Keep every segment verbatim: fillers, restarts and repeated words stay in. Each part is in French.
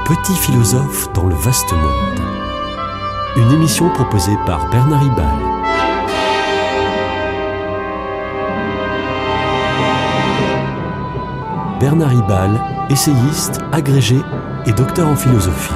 Petit philosophe dans le vaste monde. Une émission proposée par Bernard Ribal. Bernard Ribal, essayiste, agrégé et docteur en philosophie.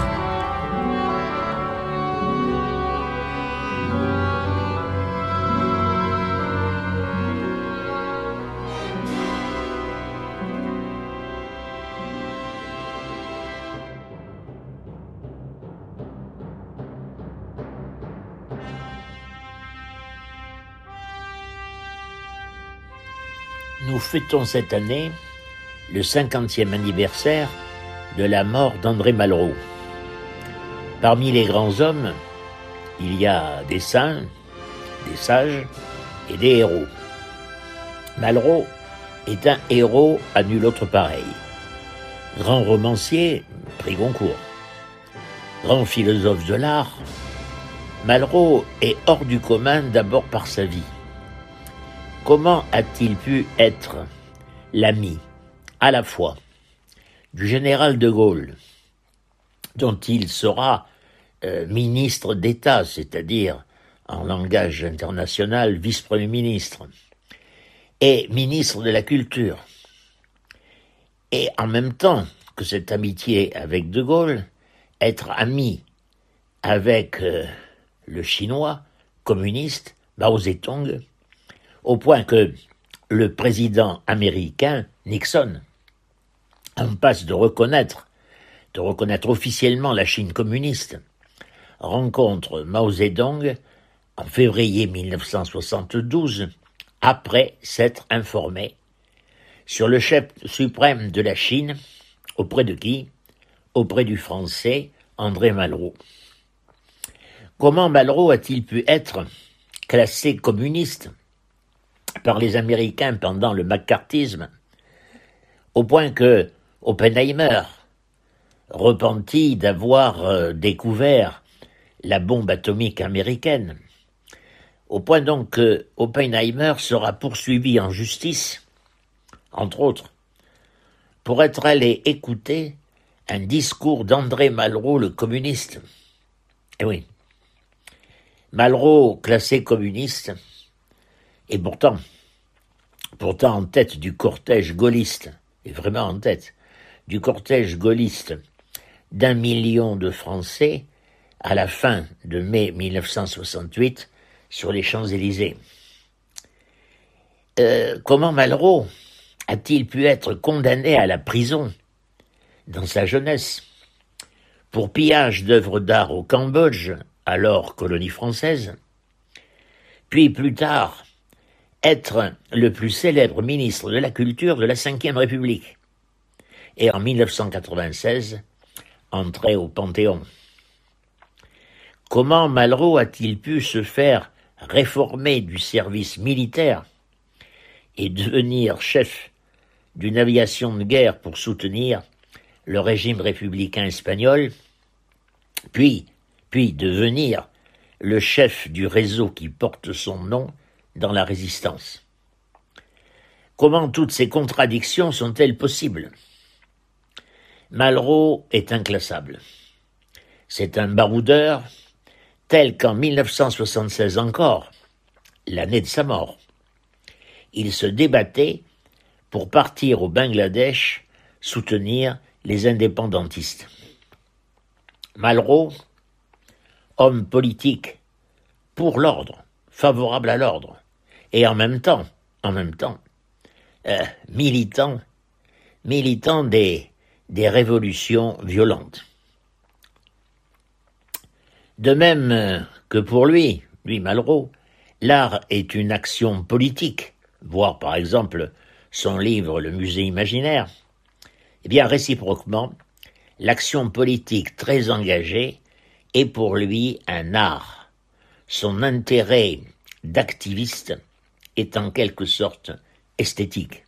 Nous fêtons cette année le cinquantième anniversaire de la mort d'André Malraux. Parmi les grands hommes, il y a des saints, des sages et des héros. Malraux est un héros à nul autre pareil. Grand romancier, prix Goncourt. Grand philosophe de l'art, Malraux est hors du commun d'abord par sa vie. Comment a-t-il pu être l'ami, à la fois, du général de Gaulle, dont il sera euh, ministre d'État, c'est-à-dire, en langage international, vice-premier ministre, et ministre de la Culture, et en même temps que cette amitié avec de Gaulle, être ami avec euh, le Chinois communiste, Mao Zedong, au point que le président américain, Nixon, en passe de reconnaître, de reconnaître officiellement la Chine communiste, rencontre Mao Zedong en février mille neuf cent soixante-douze, après s'être informé sur le chef suprême de la Chine, auprès de qui? Auprès du Français André Malraux. Comment Malraux a-t-il pu être classé communiste par les Américains pendant le macartisme, au point que Oppenheimer, repenti d'avoir euh, découvert la bombe atomique américaine, au point donc que Oppenheimer sera poursuivi en justice, entre autres, pour être allé écouter un discours d'André Malraux, le communiste. Eh oui, Malraux classé communiste, et pourtant, pourtant en tête du cortège gaulliste, et vraiment en tête, du cortège gaulliste d'un million de Français à la fin de mai mille neuf cent soixante-huit sur les Champs-Élysées. Euh, comment Malraux a-t-il pu être condamné à la prison dans sa jeunesse pour pillage d'œuvres d'art au Cambodge, alors colonie française, puis plus tard être le plus célèbre ministre de la Culture de la Cinquième République, et en mille neuf cent quatre-vingt-seize, entrer au Panthéon. Comment Malraux a-t-il pu se faire réformer du service militaire et devenir chef d'une aviation de guerre pour soutenir le régime républicain espagnol, puis, puis devenir le chef du réseau qui porte son nom dans la résistance? Comment toutes ces contradictions sont-elles possibles? Malraux est inclassable. C'est un baroudeur tel qu'en mille neuf cent soixante-seize encore, l'année de sa mort, il se débattait pour partir au Bangladesh soutenir les indépendantistes. Malraux, homme politique pour l'ordre, favorable à l'ordre, et en même temps, en même temps, euh, militant, militant des, des révolutions violentes. De même que pour lui, lui Malraux, l'art est une action politique, voire par exemple son livre Le Musée imaginaire, eh bien réciproquement, l'action politique très engagée est pour lui un art. Son intérêt d'activiste est en quelque sorte esthétique.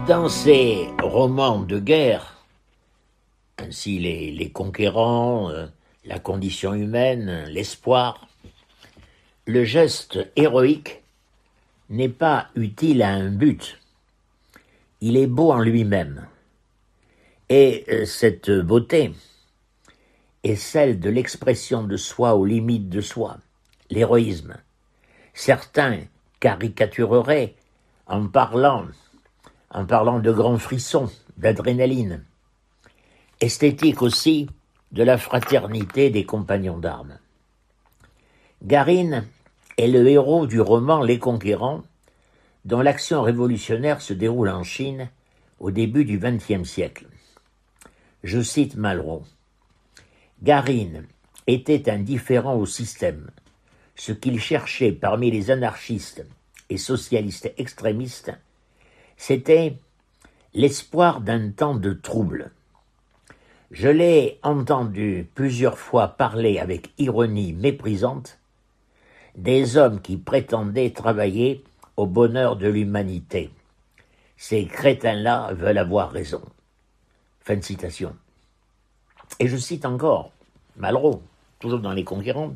Dans ces romans de guerre, ainsi les, les conquérants, euh, la condition humaine, l'espoir, le geste héroïque n'est pas utile à un but. Il est beau en lui-même. Et euh, cette beauté est celle de l'expression de soi aux limites de soi, l'héroïsme. Certains caricatureraient en parlant, en parlant de grands frissons, d'adrénaline. Esthétique aussi de la fraternité des compagnons d'armes. Garin est le héros du roman Les Conquérants, dont l'action révolutionnaire se déroule en Chine au début du vingtième siècle. Je cite Malraux. « Garin était indifférent au système. Ce qu'il cherchait parmi les anarchistes et socialistes extrémistes, c'était l'espoir d'un temps de trouble. Je l'ai entendu plusieurs fois parler avec ironie méprisante des hommes qui prétendaient travailler au bonheur de l'humanité. Ces crétins-là veulent avoir raison. » Fin de citation. Et je cite encore Malraux, toujours dans Les Conquérants.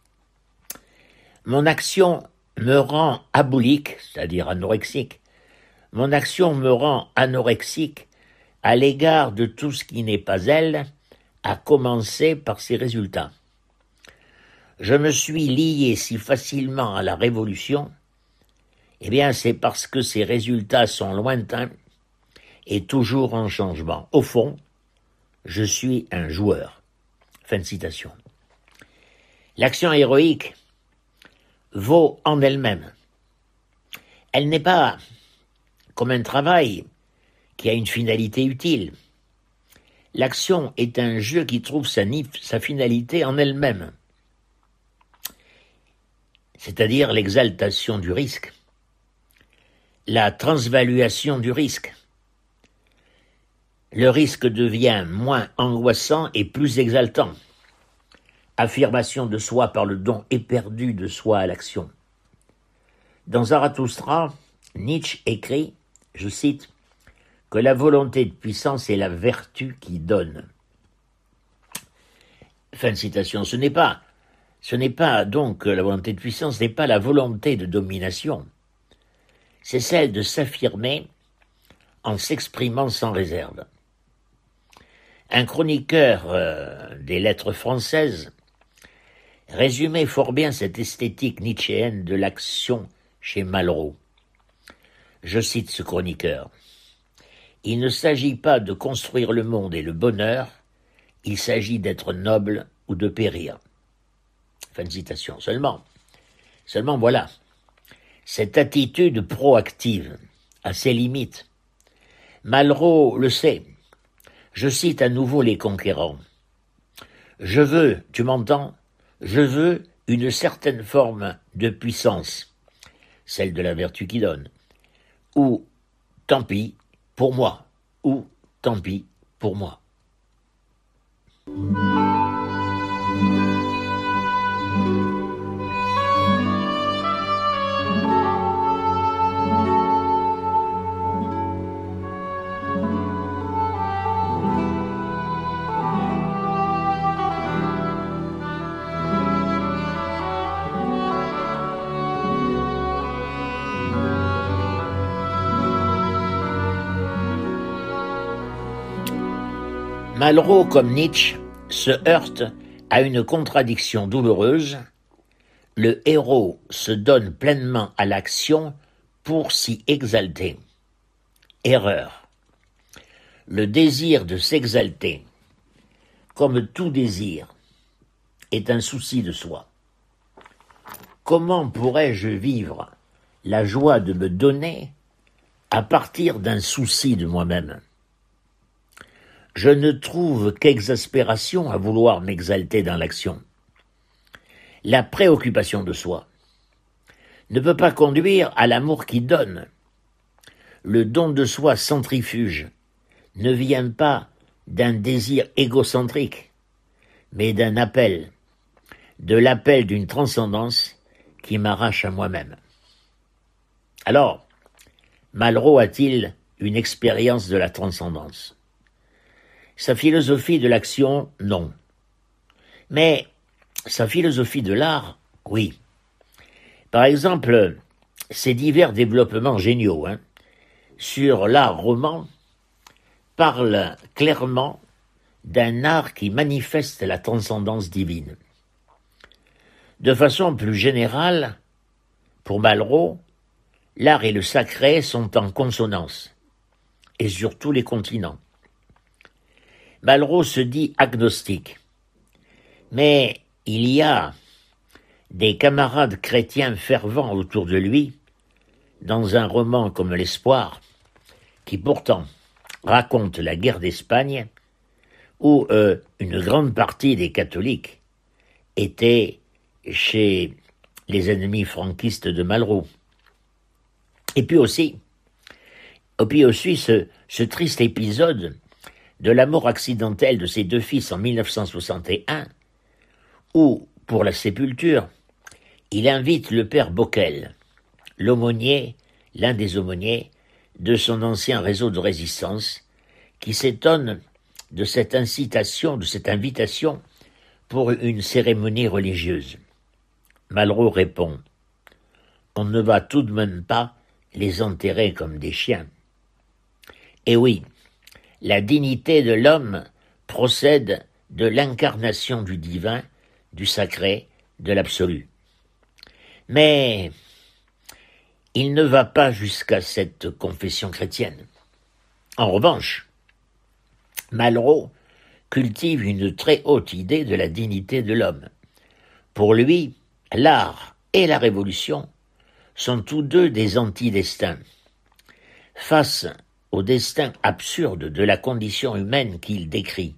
« Mon action me rend abolique, c'est-à-dire anorexique. Mon action me rend anorexique à l'égard de tout ce qui n'est pas elle, à commencer par ses résultats. Je me suis lié si facilement à la Révolution, eh bien c'est parce que ses résultats sont lointains et toujours en changement. Au fond, je suis un joueur. » Fin de citation. L'action héroïque vaut en elle-même. Elle n'est pas comme un travail qui a une finalité utile. L'action est un jeu qui trouve sa, sa finalité en elle-même, c'est-à-dire l'exaltation du risque, la transvaluation du risque. Le risque devient moins angoissant et plus exaltant. Affirmation de soi par le don éperdu de soi à l'action. Dans Zarathustra, Nietzsche écrit, je cite, que la volonté de puissance est la vertu qui donne. Fin de citation. Ce n'est pas, ce n'est pas donc la volonté de puissance, n'est pas la volonté de domination. C'est celle de s'affirmer en s'exprimant sans réserve. Un chroniqueur euh, des lettres françaises résumait fort bien cette esthétique nietzschéenne de l'action chez Malraux. Je cite ce chroniqueur. « Il ne s'agit pas de construire le monde et le bonheur, il s'agit d'être noble ou de périr. » Fin de citation. Seulement, seulement voilà, cette attitude proactive a ses limites. Malraux le sait. Je cite à nouveau Les Conquérants. « Je veux, tu m'entends, je veux une certaine forme de puissance, celle de la vertu qui donne, ou tant pis pour moi, ou tant pis pour moi. » Malraux, comme Nietzsche, se heurte à une contradiction douloureuse. Le héros se donne pleinement à l'action pour s'y exalter. Erreur. Le désir de s'exalter, comme tout désir, est un souci de soi. Comment pourrais-je vivre la joie de me donner à partir d'un souci de moi-même ? Je ne trouve qu'exaspération à vouloir m'exalter dans l'action. La préoccupation de soi ne peut pas conduire à l'amour qui donne. Le don de soi centrifuge ne vient pas d'un désir égocentrique, mais d'un appel, de l'appel d'une transcendance qui m'arrache à moi-même. Alors, Malraux a-t-il une expérience de la transcendance. Sa philosophie de l'action, non. Mais sa philosophie de l'art, oui. Par exemple, ses divers développements géniaux hein, sur l'art roman parlent clairement d'un art qui manifeste la transcendance divine. De façon plus générale, pour Malraux, l'art et le sacré sont en consonance, et sur tous les continents. Malraux se dit agnostique, mais il y a des camarades chrétiens fervents autour de lui, dans un roman comme L'Espoir, qui pourtant raconte la guerre d'Espagne, où euh, une grande partie des catholiques étaient chez les ennemis franquistes de Malraux. Et puis aussi, et puis aussi ce, ce triste épisode de la mort accidentelle de ses deux fils en mille neuf cent soixante et un, où, pour la sépulture, il invite le père Bockel, l'aumônier, l'un des aumôniers de son ancien réseau de résistance, qui s'étonne de cette incitation, de cette invitation pour une cérémonie religieuse. Malraux répond « On ne va tout de même pas les enterrer comme des chiens. » Et oui, la dignité de l'homme procède de l'incarnation du divin, du sacré, de l'absolu. Mais il ne va pas jusqu'à cette confession chrétienne. En revanche, Malraux cultive une très haute idée de la dignité de l'homme. Pour lui, l'art et la révolution sont tous deux des antidestins. Face au destin absurde de la condition humaine qu'il décrit,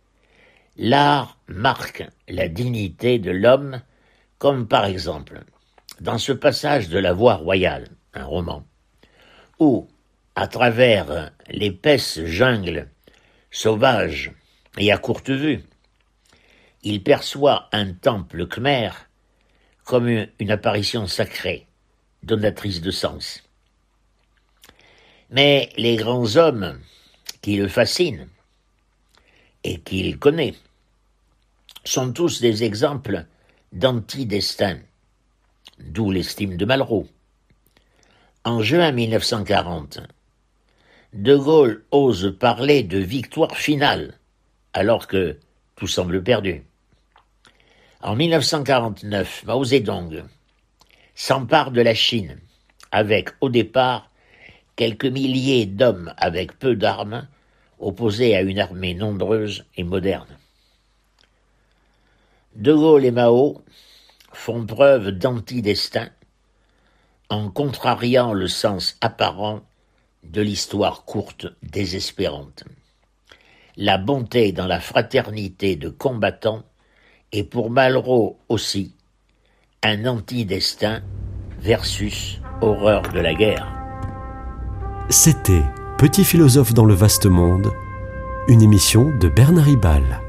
l'art marque la dignité de l'homme, comme par exemple dans ce passage de La Voix royale, un roman, où, à travers l'épaisse jungle sauvage et à courte vue, il perçoit un temple khmer comme une apparition sacrée, donatrice de sens. Mais les grands hommes qui le fascinent et qu'il connaît sont tous des exemples d'antidestin, d'où l'estime de Malraux. En juin mille neuf cent quarante, De Gaulle ose parler de victoire finale, alors que tout semble perdu. En mille neuf cent quarante-neuf, Mao Zedong s'empare de la Chine, avec au départ quelques milliers d'hommes avec peu d'armes, opposés à une armée nombreuse et moderne. De Gaulle et Mao font preuve d'antidestin en contrariant le sens apparent de l'histoire courte désespérante. La bonté dans la fraternité de combattants est pour Malraux aussi un antidestin versus horreur de la guerre. C'était Petit philosophe dans le vaste monde, une émission de Bernard Ribal.